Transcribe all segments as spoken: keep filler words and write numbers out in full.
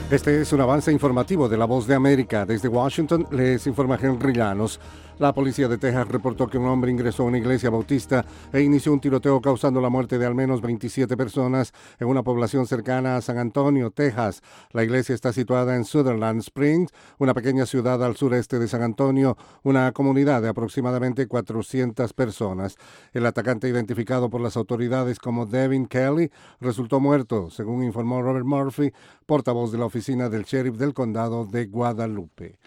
Este es un avance informativo de La Voz de América. Desde Washington les informa Henry Llanos. La policía de Texas reportó que un hombre ingresó a una iglesia bautista e inició un tiroteo causando la muerte de al menos veintisiete personas en una población cercana a San Antonio, Texas. La iglesia está situada en Sutherland Springs, una pequeña ciudad al sureste de San Antonio, una comunidad de aproximadamente cuatrocientas personas. El atacante, identificado por las autoridades como Devin Kelly, resultó muerto, según informó Robert Murphy, portavoz de la oficina del sheriff del condado de Guadalupe.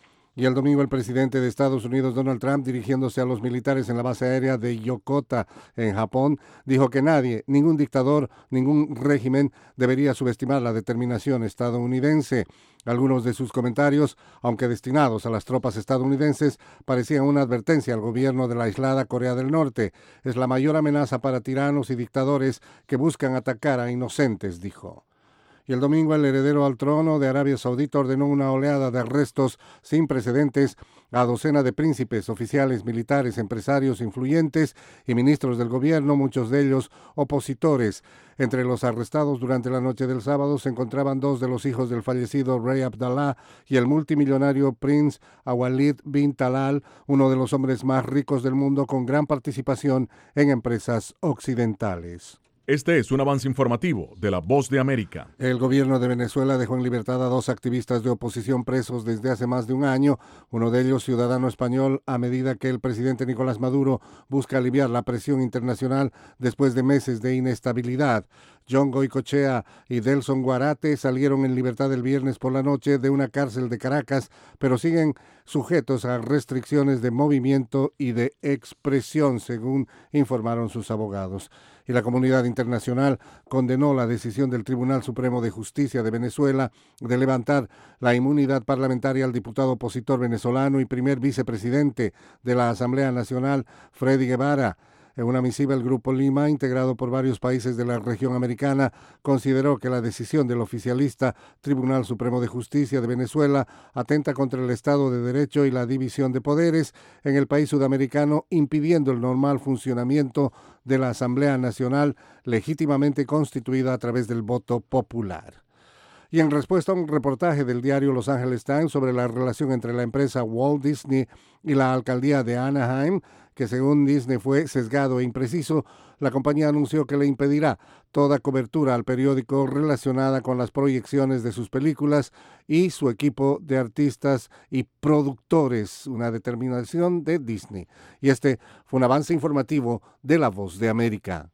Y el domingo el presidente de Estados Unidos, Donald Trump, dirigiéndose a los militares en la base aérea de Yokota, en Japón, dijo que nadie, ningún dictador, ningún régimen debería subestimar la determinación estadounidense. Algunos de sus comentarios, aunque destinados a las tropas estadounidenses, parecían una advertencia al gobierno de la aislada Corea del Norte. Es la mayor amenaza para tiranos y dictadores que buscan atacar a inocentes, dijo. Y el domingo el heredero al trono de Arabia Saudita ordenó una oleada de arrestos sin precedentes a docenas de príncipes, oficiales militares, empresarios influyentes y ministros del gobierno, muchos de ellos opositores. Entre los arrestados durante la noche del sábado se encontraban dos de los hijos del fallecido rey Abdallah y el multimillonario Prince Walid bin Talal, uno de los hombres más ricos del mundo con gran participación en empresas occidentales. Este es un avance informativo de La Voz de América. El gobierno de Venezuela dejó en libertad a dos activistas de oposición presos desde hace más de un año, uno de ellos ciudadano español, a medida que el presidente Nicolás Maduro busca aliviar la presión internacional después de meses de inestabilidad. John Goicoechea y Delson Guarate salieron en libertad el viernes por la noche de una cárcel de Caracas, pero siguen sujetos a restricciones de movimiento y de expresión, según informaron sus abogados. Y la comunidad internacional condenó la decisión del Tribunal Supremo de Justicia de Venezuela de levantar la inmunidad parlamentaria al diputado opositor venezolano y primer vicepresidente de la Asamblea Nacional, Freddy Guevara. En una misiva, el Grupo Lima, integrado por varios países de la región americana, consideró que la decisión del oficialista Tribunal Supremo de Justicia de Venezuela atenta contra el Estado de Derecho y la división de poderes en el país sudamericano, impidiendo el normal funcionamiento de la Asamblea Nacional legítimamente constituida a través del voto popular. Y en respuesta a un reportaje del diario Los Angeles Times sobre la relación entre la empresa Walt Disney y la alcaldía de Anaheim, que según Disney fue sesgado e impreciso, la compañía anunció que le impedirá toda cobertura al periódico relacionada con las proyecciones de sus películas y su equipo de artistas y productores, una determinación de Disney. Y este fue un avance informativo de La Voz de América.